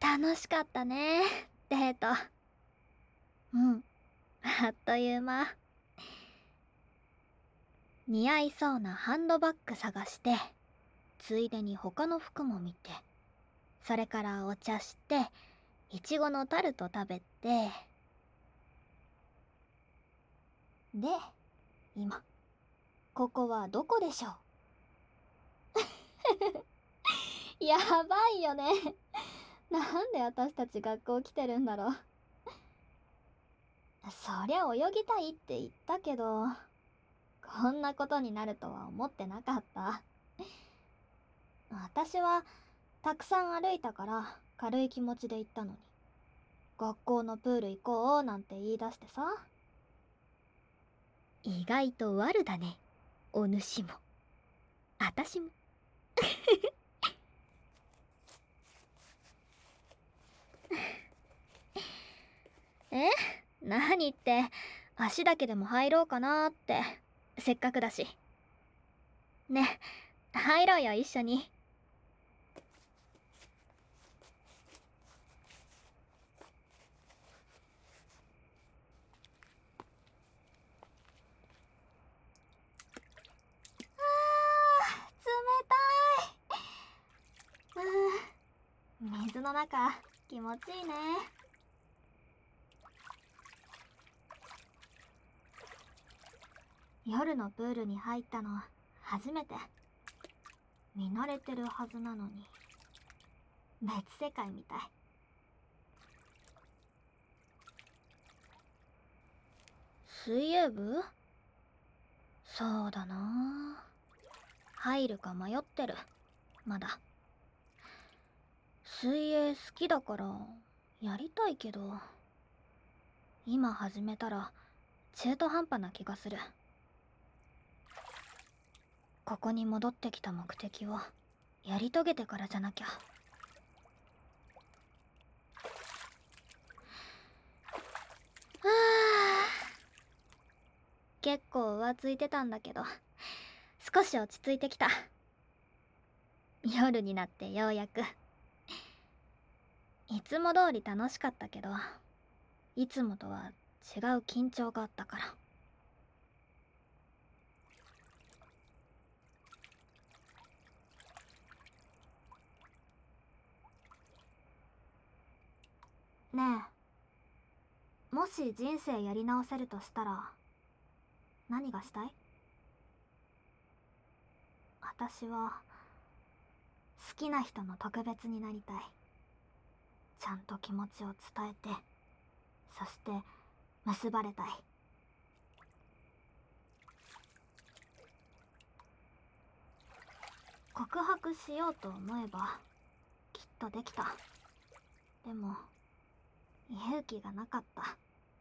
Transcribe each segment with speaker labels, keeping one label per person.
Speaker 1: 楽しかったね、デート。うん、あっという間。似合いそうなハンドバッグ探して、ついでに他の服も見て、それからお茶して、いちごのタルト食べて、で、今、ここはどこでしょう？やばいよね。なんで私たち学校来てるんだろう。そりゃ泳ぎたいって言ったけど、こんなことになるとは思ってなかった。私はたくさん歩いたから軽い気持ちで行ったのに、学校のプール行こうなんて言い出してさ。意外と悪だね、お主も。私も。え？何って、足だけでも入ろうかなーって。せっかくだし。ね、入ろうよ、一緒に。あー、冷たい。水の中、気持ちいいね。夜のプールに入ったの初めて。見慣れてるはずなのに、別世界みたい。水泳部？そうだな。入るか迷ってる、まだ。水泳好きだからやりたいけど、今始めたら中途半端な気がする。ここに戻ってきた目的をやり遂げてからじゃなきゃ。はあ、結構浮ついてたんだけど、少し落ち着いてきた。夜になってようやく。いつも通り楽しかったけど、いつもとは違う緊張があったから。ねえ、もし人生やり直せるとしたら何がしたい？私は好きな人の特別になりたい。ちゃんと気持ちを伝えて、そして結ばれたい。告白しようと思えばきっとできた。でも勇気がなかった。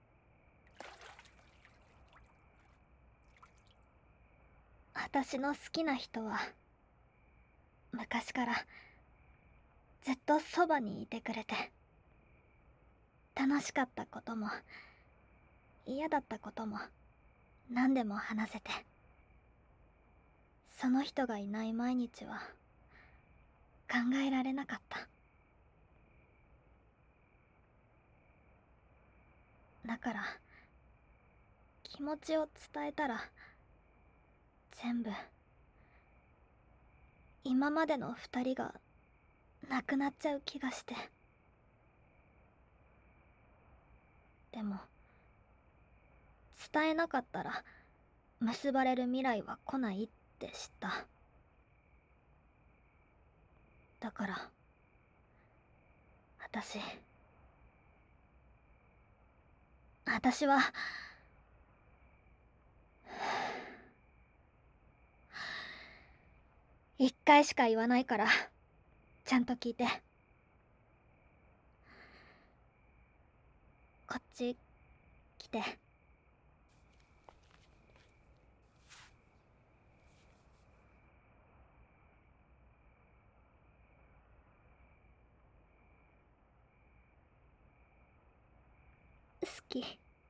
Speaker 1: 私の好きな人は昔からずっとそばにいてくれて、楽しかったことも嫌だったことも何でも話せて、その人がいない毎日は考えられなかった。だから気持ちを伝えたら全部、今までの二人がなくなっちゃう気がして。でも伝えなかったら結ばれる未来は来ないって知った。だから私私は一回しか言わないからちゃんと聞いて。こっち来て。好き。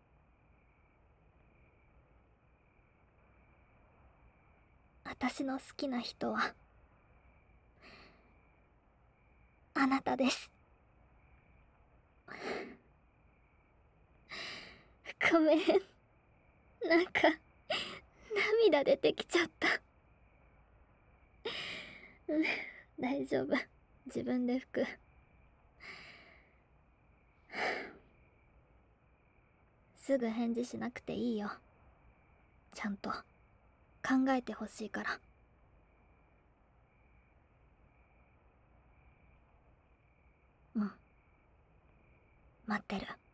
Speaker 1: 私の好きな人はあなたです。 ごめん、なんか涙出てきちゃった。うん、大丈夫、自分で拭く。すぐ返事しなくていいよ。ちゃんと考えてほしいから。うん、待ってる。